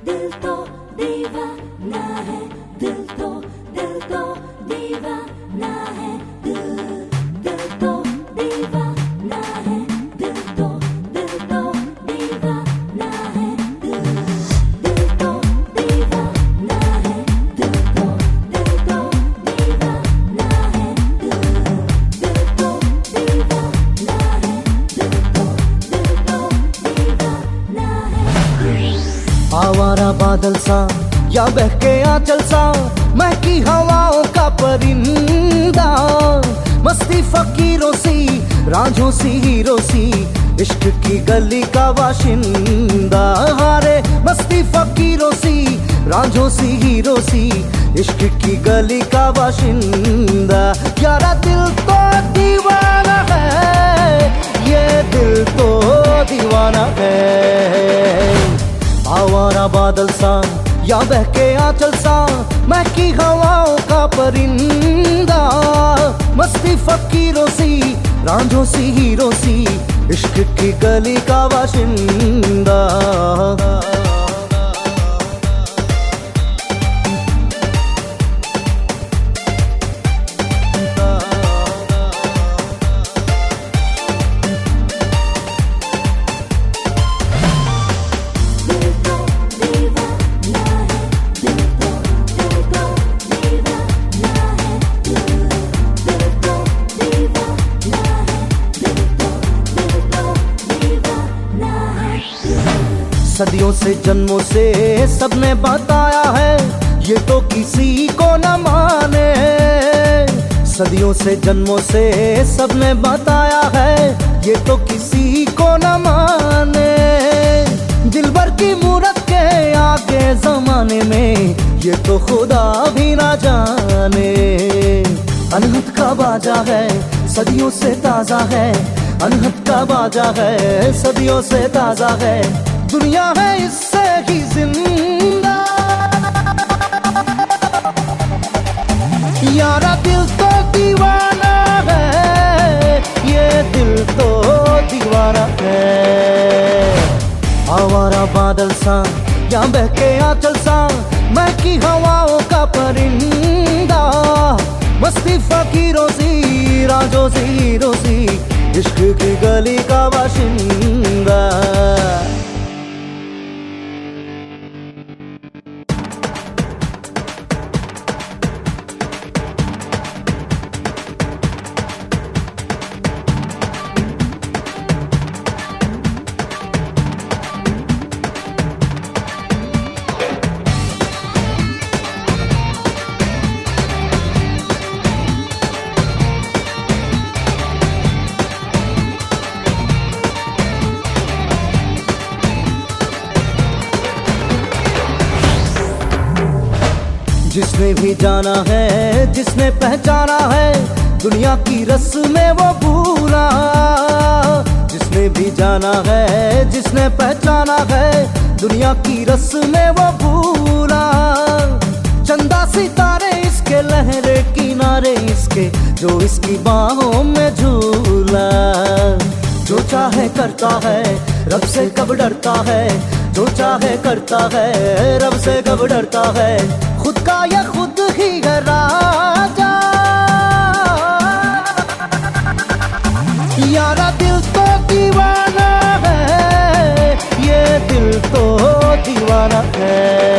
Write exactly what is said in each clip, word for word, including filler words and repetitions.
दिल तो दीवाना है, दिल तो दिल तो दीवाना है, दिल दिल तो दीवाना है, दिल तो दिल तो दीवाना है, दिल दिल तो दीवाना है, दिल तो दिल तो दीवाना है, दिल दिल तो दीवाना है, दिल तो दिल तो दीवाना है। आवारा बादल सा या बहके आंचल सा, महकी हवाओं का परिंदा, मस्ती फकीरों सी, रांझों सी, हीरो सी, इश्क की गली का वाशिंदा। हारे मस्ती फकीरों सी, रांझों सी, हीरो सी, इश्क की गली का वाशिंदा। यारा दिल तो दीवाना है, ये दिल तो दीवाना है। आवारा बादल सा या बहके आंचल सा, महकी हवाओं का परिंदा, मस्ती फकीरों सी, रांझों सी, हीरो सी, इश्क की गली का वाशिंदा। सदियों से जन्मों से सबने बताया है, ये तो किसी को न माने। सदियों से जन्मों से सबने बताया है, ये तो किसी को न माने। दिलबर की मूरत के आगे जमाने में, ये तो खुदा भी ना जाने। अनहद का बाजा है, सदियों से ताजा है, अनहद का बाजा है, सदियों से ताजा है। दुनिया है इससे ही जिंदा, यारा दिल तो दीवाना है, ये दिल तो दीवाना है। आवारा बादल सा या बहके आंचल सा, महकी हवाओं का परिंदा, मस्ती फकीरों सी, राजों सी, हीरो सी, इश्क की गली का वाशिंदा। जिसने भी जाना है, जिसने पहचाना है, दुनिया की रस्में वो भूला। जिसने भी जाना है, जिसने पहचाना है, दुनिया की रस्में वो भूला। चंदा सितारे इसके, लहरे किनारे इसके, जो इसकी बाहों में झूला। जो चाहे करता है, रब से कब डरता है, जो चाहे करता है, रब से कब डरता है। खुद का या खुद ही है राजा, यारा दिल तो दीवाना है, ये दिल तो दीवाना है।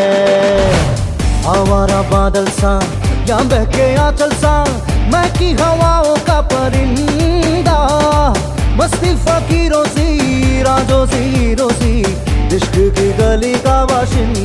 आवारा बादल सा या बहके आंचल सा, महकी हवाओं का परिंदा, मस्ती फकीरों सी, राजों सी, हीरो सी, इश्क की गली का वाशिंदा।